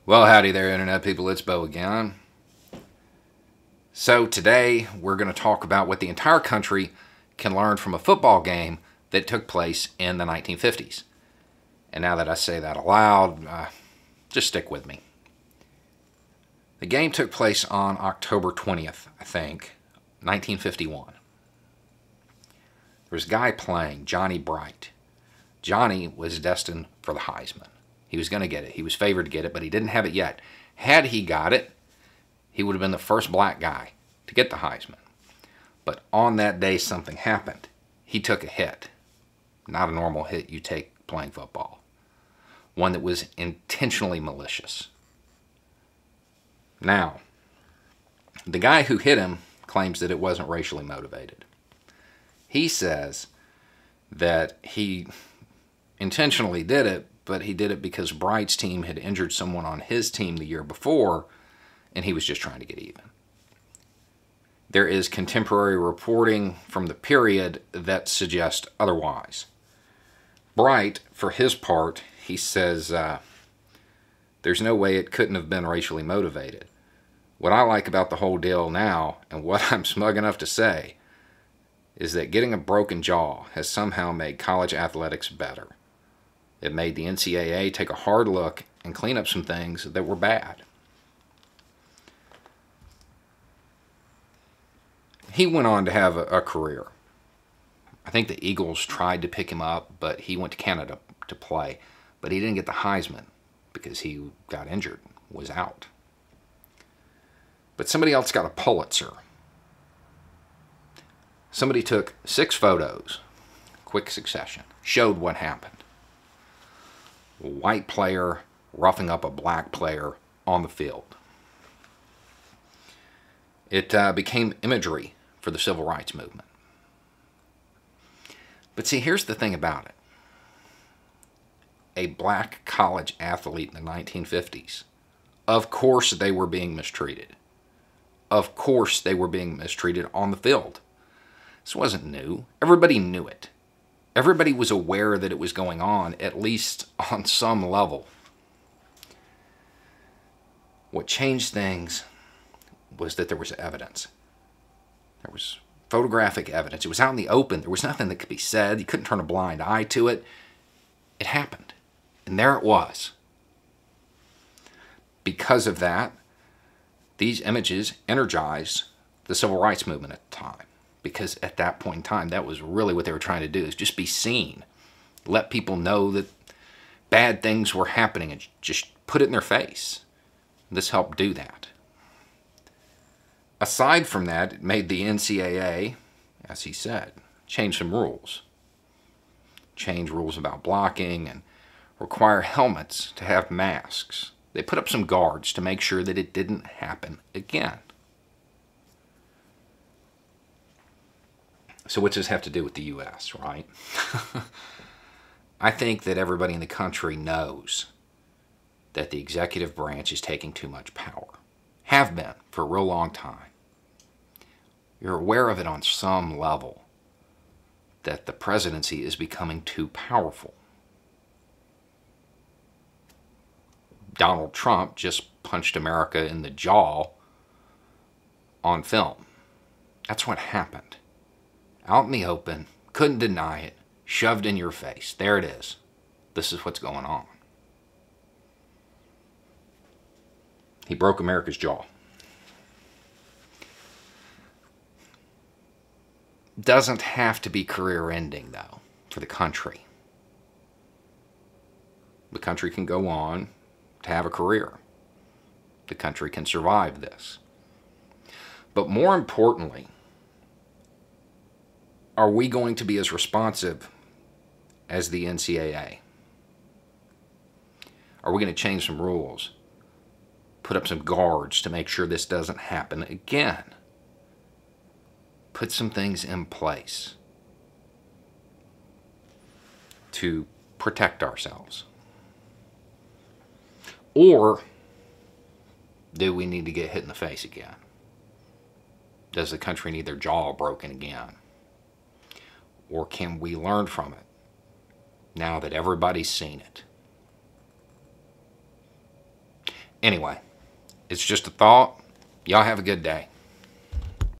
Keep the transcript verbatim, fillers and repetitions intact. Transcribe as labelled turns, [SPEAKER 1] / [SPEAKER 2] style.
[SPEAKER 1] Well, howdy there, Internet people. It's Bo again. So today we're going to talk about what the entire country can learn from a football game that took place in the nineteen fifties. And now that I say that aloud, uh, just stick with me. The game took place on October twentieth, I think, nineteen fifty-one. There was a guy playing, Johnny Bright. Johnny was destined for the Heisman. He was going to get it. He was favored to get it, but he didn't have it yet. Had he got it, he would have been the first black guy to get the Heisman. But on that day, something happened. He took a hit. Not a normal hit you take playing football. One that was intentionally malicious. Now, the guy who hit him claims that it wasn't racially motivated. He says that he intentionally did it, but he did it because Bright's team had injured someone on his team the year before, and he was just trying to get even. There is contemporary reporting from the period that suggests otherwise. Bright, for his part, he says, uh, there's no way it couldn't have been racially motivated. What I like about the whole deal now, and what I'm smug enough to say, is that getting a broken jaw has somehow made college athletics better. It made the N C double A take a hard look and clean up some things that were bad. He went on to have a, a career. I think the Eagles tried to pick him up, but he went to Canada to play. But he didn't get the Heisman because he got injured, was out. But somebody else got a Pulitzer. Somebody took six photos, quick succession, showed what happened. A white player roughing up a black player on the field. It uh, became imagery for the civil rights movement. But see, here's the thing about it. A black college athlete in the nineteen fifties, of course they were being mistreated. Of course they were being mistreated on the field. This wasn't new. Everybody knew it. Everybody was aware that it was going on, at least on some level. What changed things was that there was evidence. There was photographic evidence. It was out in the open. There was nothing that could be said. You couldn't turn a blind eye to it. It happened. And there it was. Because of that, these images energized the civil rights movement at the time. Because at that point in time, that was really what they were trying to do, is just be seen. Let people know that bad things were happening and just put it in their face. This helped do that. Aside from that, it made the N C double A, as he said, change some rules. Change rules about blocking and require helmets to have masks. They put up some guards to make sure that it didn't happen again. So what does this have to do with the U S, right? I think that everybody in the country knows that the executive branch is taking too much power. Have been for a real long time. You're aware of it on some level, that the presidency is becoming too powerful. Donald Trump just punched America in the jaw on film. That's what happened. Out in the open, couldn't deny it, shoved in your face. There it is. This is what's going on. He broke America's jaw. Doesn't have to be career-ending, though, for the country. The country can go on to have a career. The country can survive this. But more importantly, are we going to be as responsive as the N C double A? Are we going to change some rules? Put up some guards to make sure this doesn't happen again? Put some things in place to protect ourselves? Or do we need to get hit in the face again? Does the country need their jaw broken again? Or can we learn from it now that everybody's seen it? Anyway, it's just a thought. Y'all have a good day.